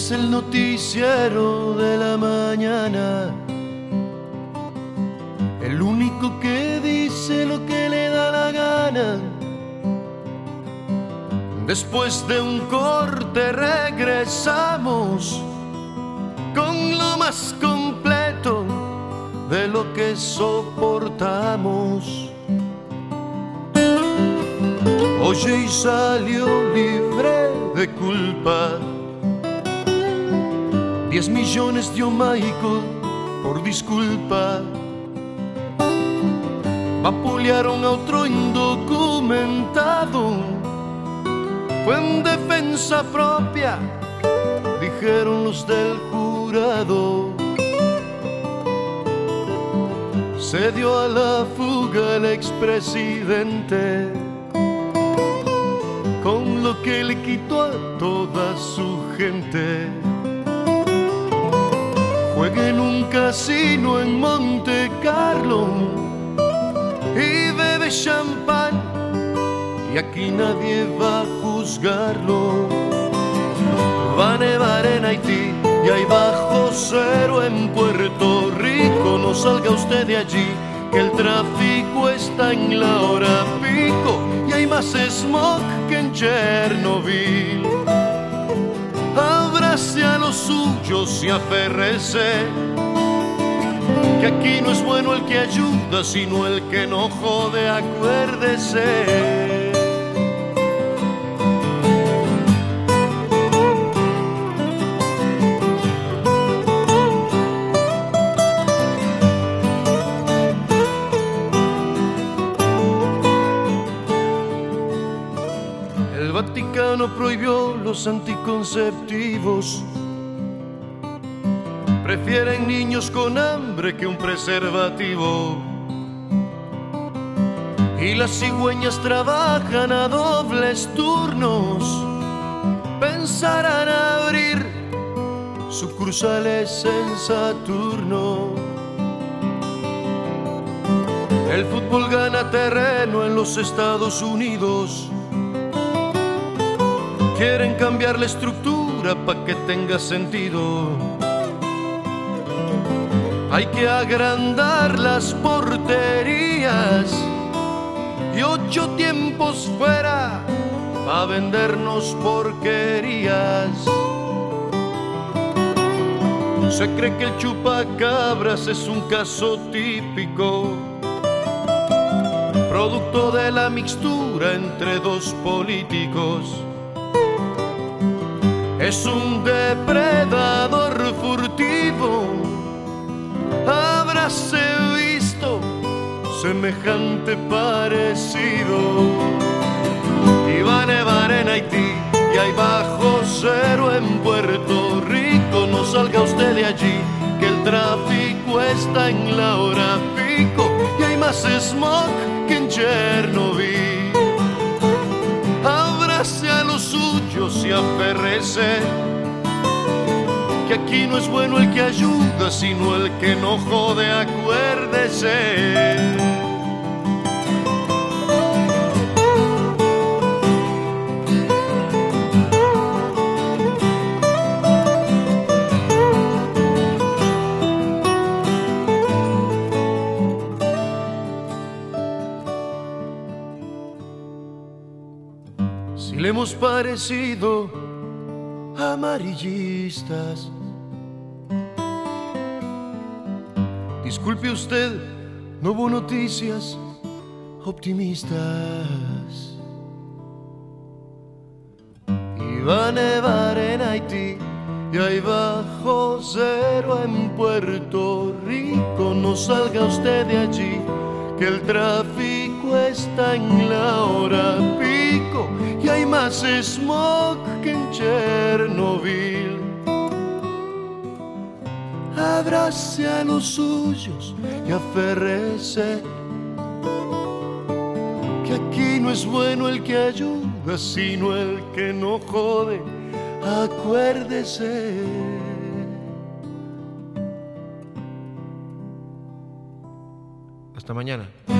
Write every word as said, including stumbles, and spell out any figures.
Es el noticiero de la mañana, el único que dice lo que le da la gana. Después de un corte regresamos con lo más completo de lo que soportamos. Oye, y salió libre de culpa. Diez millones dio Michael por disculpa. Vapulearon a otro indocumentado. Fue en defensa propia, dijeron los del jurado. Se dio a la fuga el expresidente, con lo que le quitó a toda su gente. Juega en un casino en Monte Carlo y bebe champán, y aquí nadie va a juzgarlo. Va a nevar en Haití y hay bajo cero en Puerto Rico. No salga usted de allí, que el tráfico está en la hora pico y hay más smog que en Chernobyl. Abrace a los suyos y aférrese, que aquí no es bueno el que ayuda, sino el que no jode, acuérdese. El Vaticano prohibió los anticonceptivos. Prefieren niños con hambre que un preservativo. Y las cigüeñas trabajan a dobles turnos. Pensarán abrir sucursales en Saturno. El fútbol gana terreno en los Estados Unidos. Quieren cambiar la estructura para que tenga sentido. Hay que agrandar las porterías y ocho tiempos fuera para vendernos porquerías. Se cree que el chupacabras es un caso típico, producto de la mixtura entre dos políticos. Es un depredador furtivo, habráse visto semejante parecido. Y va a nevar en Haití y hay bajo cero en Puerto Rico. No salga usted de allí, que el tráfico está en la hora pico y hay más smog que en Chernobyl. Abrace a los suyos y aférrese, que aquí no es bueno el que ayuda, sino el que no jode, acuérdese. Si le hemos parecido amarillistas, disculpe usted, no hubo noticias optimistas. Y va a nevar en Haití y hay bajo cero en Puerto Rico. No salga usted de allí, que el tráfico está en la hora pico y hay más smog que en Chernobyl. Abrace a los suyos y aférrese, que aquí no es bueno el que ayuda, sino el que no jode, acuérdese. Hasta mañana.